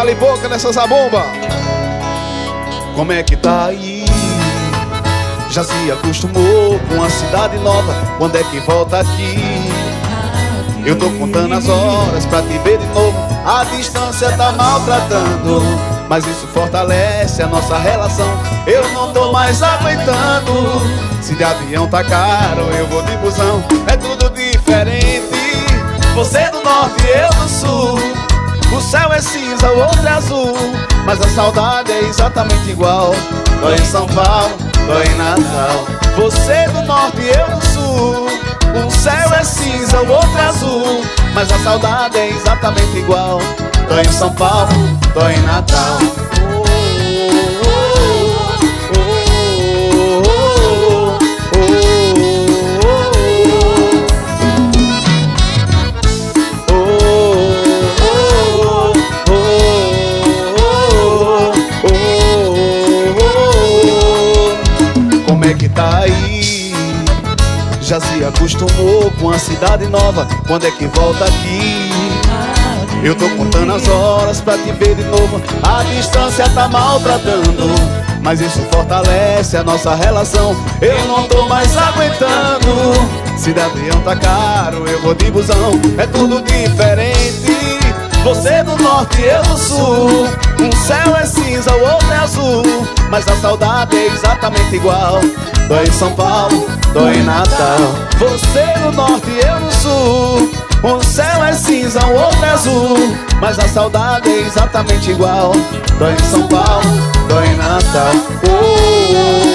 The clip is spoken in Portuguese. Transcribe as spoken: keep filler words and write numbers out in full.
Cala boca nessa zabumba. Como é que tá aí? Já se acostumou com a cidade nova? Quando é que volta aqui? Eu tô contando as horas pra te ver de novo. A distância tá maltratando, mas isso fortalece a nossa relação. Eu não tô mais aguentando. Se de avião tá caro, eu vou de busão. É tudo diferente. Você é do norte, eu do sul. O céu é cinza, o outro é azul, mas a saudade é exatamente igual. Dói em São Paulo, dói em Natal. Você é do norte, eu do sul. Um céu é cinza, o outro é azul, mas a saudade é exatamente igual. Dói em São Paulo, dói em Natal. Como é que tá aí? Já se acostumou com a cidade nova? Quando é que volta aqui? Eu tô contando as horas pra te ver de novo. A distância tá maltratando, mas isso fortalece a nossa relação. Eu não tô mais aguentando. Se de avião tá caro, eu vou de busão. É tudo diferente. Você é do norte, eu do sul. Um céu é cinza, o outro é azul, mas a saudade é exatamente igual. Dói em São Paulo, dói em Natal. Você é do norte, eu do sul. Um céu é cinza, o outro é azul, mas a saudade é exatamente igual. Dói em São Paulo, dói em Natal. Oh, oh, oh.